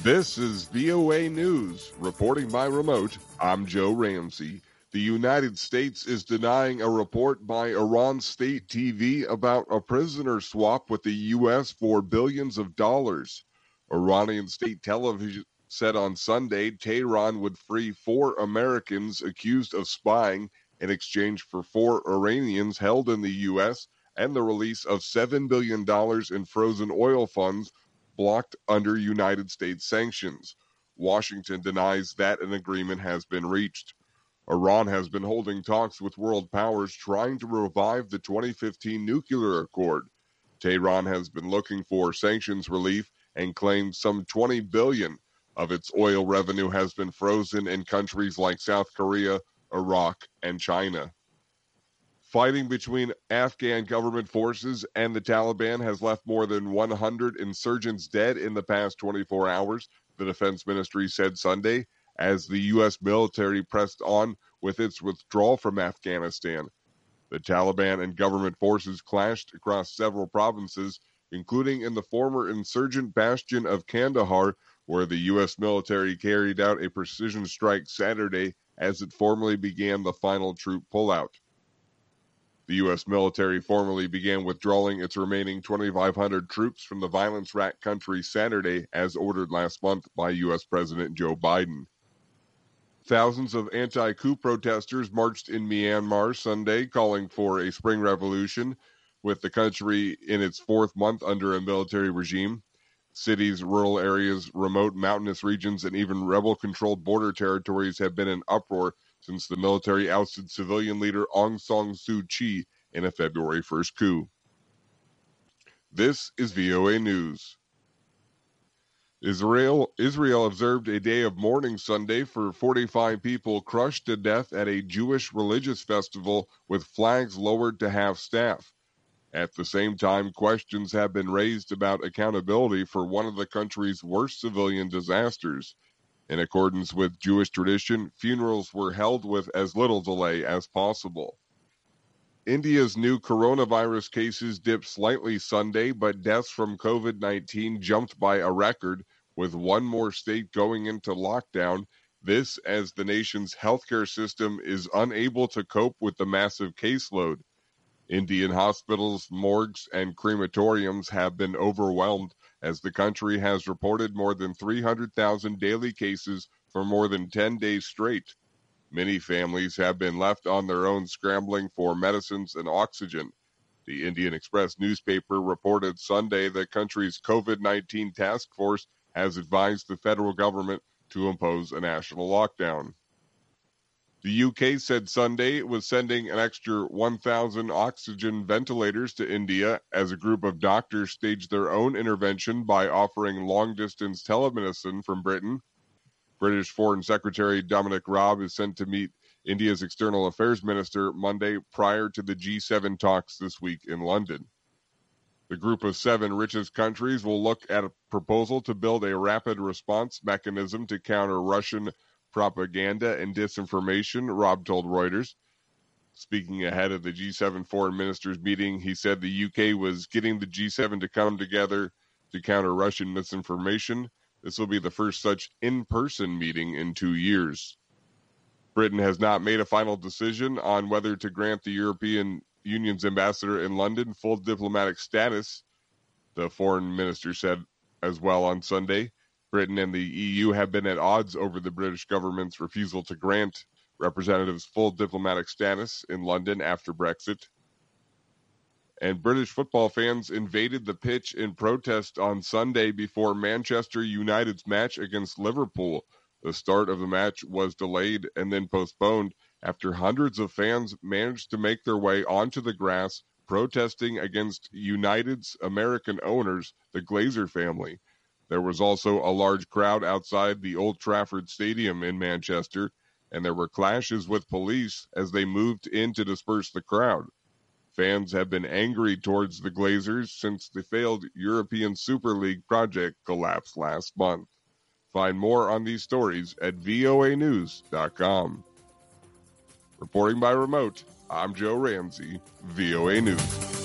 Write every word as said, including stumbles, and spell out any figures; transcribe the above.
This is V O A News. Reporting by remote, I'm Joe Ramsey. The United States is denying a report by Iran State T V about a prisoner swap with the U S for billions of dollars. Iranian state television said on Sunday Tehran would free four Americans accused of spying in exchange for four Iranians held in the U S and the release of seven billion dollars in frozen oil funds blocked under United States sanctions. Washington denies that an agreement has been reached. Iran has been holding talks with world powers trying to revive the twenty fifteen nuclear accord. Tehran has been looking for sanctions relief and claims some twenty billion dollars of its oil revenue has been frozen in countries like South Korea, Iraq, and China. Fighting between Afghan government forces and the Taliban has left more than one hundred insurgents dead in the past twenty-four hours, the Defense Ministry said Sunday, as the U S military pressed on with its withdrawal from Afghanistan. The Taliban and government forces clashed across several provinces, including in the former insurgent bastion of Kandahar, where the U S military carried out a precision strike Saturday as it formally began the final troop pullout. The U S military formally began withdrawing its remaining twenty-five hundred troops from the violence-racked country Saturday, as ordered last month by U S President Joe Biden. Thousands of anti-coup protesters marched in Myanmar Sunday, calling for a spring revolution, with the country in its fourth month under a military regime. Cities, rural areas, remote mountainous regions, and even rebel-controlled border territories have been in uproar since the military ousted civilian leader Aung San Suu Kyi in a February first coup. This is V O A News. Israel Israel observed a day of mourning Sunday for forty-five people crushed to death at a Jewish religious festival with flags lowered to half-staff. At the same time, questions have been raised about accountability for one of the country's worst civilian disasters. In accordance with Jewish tradition, funerals were held with as little delay as possible. India's new coronavirus cases dipped slightly Sunday, but deaths from covid nineteen jumped by a record, with one more state going into lockdown. This as the nation's healthcare system is unable to cope with the massive caseload. Indian hospitals, morgues, and crematoriums have been overwhelmed as the country has reported more than three hundred thousand daily cases for more than ten days straight. Many families have been left on their own scrambling for medicines and oxygen. The Indian Express newspaper reported Sunday the country's covid nineteen task force has advised the federal government to impose a national lockdown. The U K said Sunday it was sending an extra one thousand oxygen ventilators to India as a group of doctors staged their own intervention by offering long-distance telemedicine from Britain. British Foreign Secretary Dominic Raab is sent to meet India's External Affairs Minister Monday prior to the G seven talks this week in London. The group of seven richest countries will look at a proposal to build a rapid response mechanism to counter Russian propaganda and disinformation, Rob told Reuters. Speaking ahead of the G seven foreign ministers meeting, he said the U K was getting the G seven to come together to counter Russian misinformation. This will be the first such in-person meeting in two years. Britain has not made a final decision on whether to grant the European Union's ambassador in London full diplomatic status, the foreign minister said as well on Sunday. Britain and the E U have been at odds over the British government's refusal to grant representatives full diplomatic status in London after Brexit. And British football fans invaded the pitch in protest on Sunday before Manchester United's match against Liverpool. The start of the match was delayed and then postponed after hundreds of fans managed to make their way onto the grass protesting against United's American owners, the Glazer family. There was also a large crowd outside the Old Trafford Stadium in Manchester, and there were clashes with police as they moved in to disperse the crowd. Fans have been angry towards the Glazers since the failed European Super League project collapsed last month. Find more on these stories at V O A news dot com. Reporting by remote, I'm Joe Ramsey, V O A News.